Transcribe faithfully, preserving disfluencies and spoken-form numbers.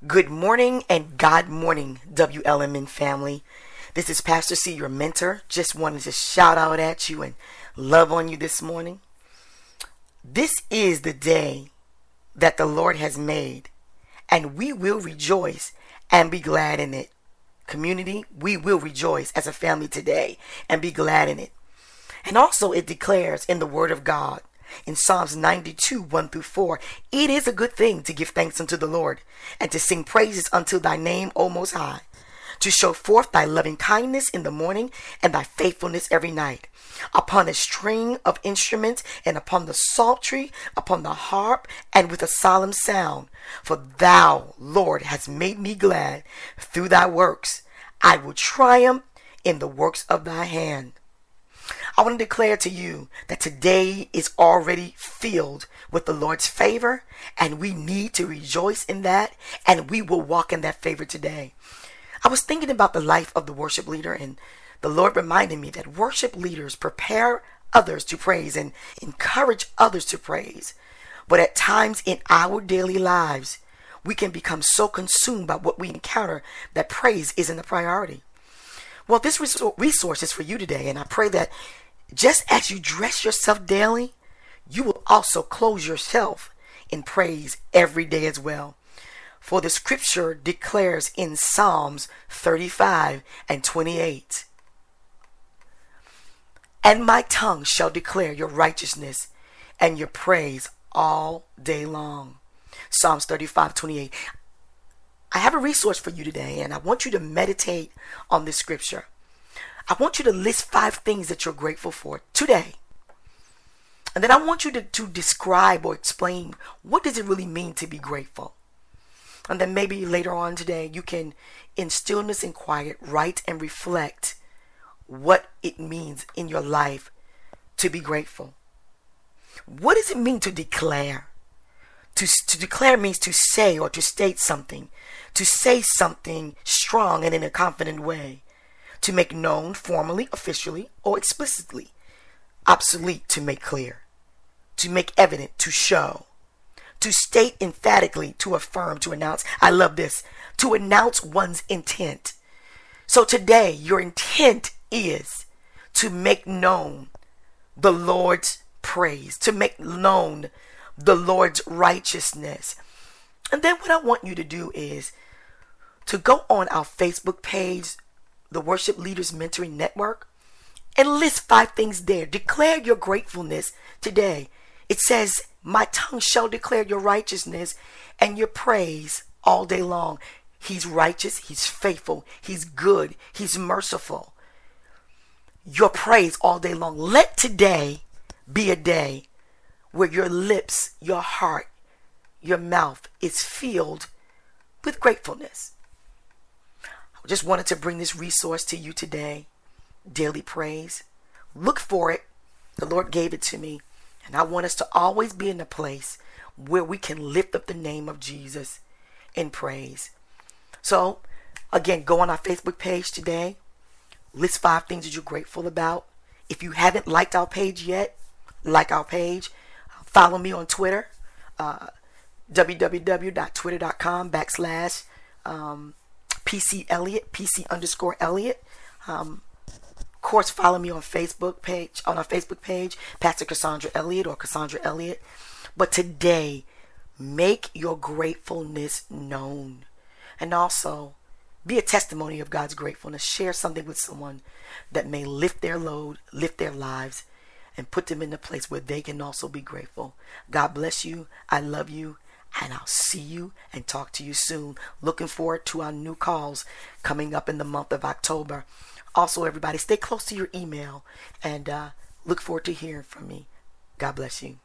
Good morning and God morning, W L M N family. This is Pastor C, your mentor. Just wanted to shout out at you and love on you this morning. This is the day that the Lord has made, and we will rejoice and be glad in it. Community, we will rejoice as a family today and be glad in it. And also it declares in the Word of God, in Psalms ninety-two, one through four, it is a good thing to give thanks unto the Lord and to sing praises unto thy name, O Most High, to show forth thy loving kindness in the morning and thy faithfulness every night, upon a string of instruments and upon the psaltery, upon the harp and with a solemn sound. For thou, Lord, hast made me glad through thy works. I will triumph in the works of thy hand. I want to declare to you that today is already filled with the Lord's favor, and we need to rejoice in that, and we will walk in that favor today. I was thinking about the life of the worship leader, and the Lord reminded me that worship leaders prepare others to praise and encourage others to praise. But at times in our daily lives, we can become so consumed by what we encounter that praise isn't a priority. Well, this resource is for you today, and I pray that just as you dress yourself daily, you will also clothe yourself in praise every day as well. For the scripture declares in Psalms thirty-five and twenty-eight, and my tongue shall declare your righteousness and your praise all day long. Psalms thirty-five, twenty-eight. I have a resource for you today, and I want you to meditate on this scripture. I want you to list five things that you're grateful for today. And then I want you to, to describe or explain, what does it really mean to be grateful? And then maybe later on today, you can, in stillness and quiet, write and reflect what it means in your life to be grateful. What does it mean to declare? To, to declare means to say or to state something, to say something strong and in a confident way, to make known formally, officially, or explicitly, obsolete to make clear, to make evident, to show, to state emphatically, to affirm, to announce. I love this, to announce one's intent. So today, your intent is to make known the Lord's praise, to make known the Lord's righteousness. And then what I want you to do is to go on our Facebook page, the Worship Leaders Mentoring Network, and list five things there. Declare your gratefulness today. It says, my tongue shall declare your righteousness and your praise all day long. He's righteous, he's faithful, he's good, he's merciful. Your praise all day long. Let today be a day where your lips, your heart, your mouth is filled with gratefulness. I just wanted to bring this resource to you today. Daily praise. Look for it. The Lord gave it to me. And I want us to always be in a place where we can lift up the name of Jesus in praise. So, again, go on our Facebook page today. List five things that you're grateful about. If you haven't liked our page yet, like our page. Follow me on Twitter, uh, www.twitter.com backslash um, PC Elliott, PC underscore Elliott. Um, of course, follow me on Facebook page, on our Facebook page, Pastor Cassandra Elliott or Cassandra Elliott. But today, make your gratefulness known. And also, be a testimony of God's gratefulness. Share something with someone that may lift their load, lift their lives, and put them in a place where they can also be grateful. God bless you. I love you. And I'll see you and talk to you soon. Looking forward to our new calls coming up in the month of October. Also, everybody, stay close to your email and uh, look forward to hearing from me. God bless you.